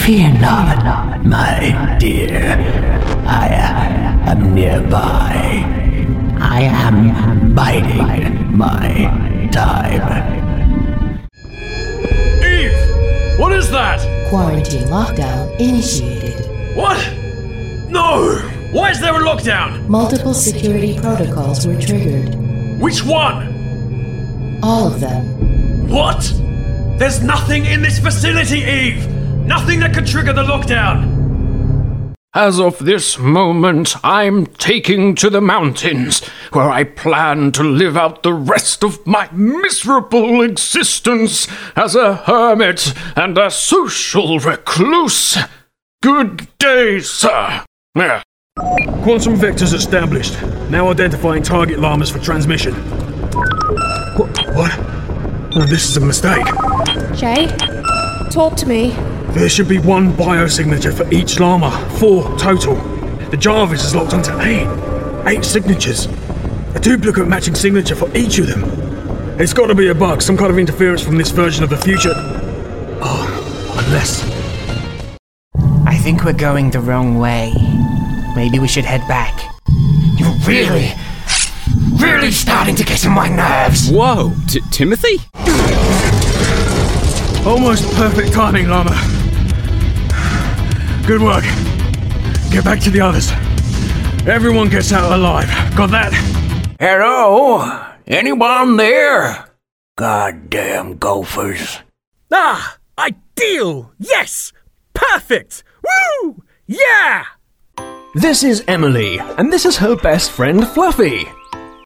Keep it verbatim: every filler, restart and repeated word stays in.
Fear not, my dear. I am nearby. I am biding my time. Eve! What is that? Quarantine lockdown initiated. What? No! Why is there a lockdown? Multiple security protocols were triggered. Which one? All of them. What? There's nothing in this facility, Eve! Nothing that could trigger the lockdown! As of this moment, I'm taking to the mountains, where I plan to live out the rest of my miserable existence as a hermit and a social recluse. Good day, sir. Yeah. Quantum vectors established. Now identifying target llamas for transmission. What? What? Oh, this is a mistake. Jay, talk to me. There should be one biosignature for each llama. Four total. The Jarvis is locked onto eight. Eight signatures. A duplicate matching signature for each of them. It's got to be a bug, some kind of interference from this version of the future. Oh, unless... I think we're going the wrong way. Maybe we should head back. You're really, really starting to get on my nerves. Whoa, T- Timothy? Almost perfect timing, llama. Good work. Get back to the others. Everyone gets out alive. Got that? Hello? Anyone there? Goddamn gophers. Ah! Ideal! Yes! Perfect! Woo! Yeah! This is Emily, and this is her best friend Fluffy.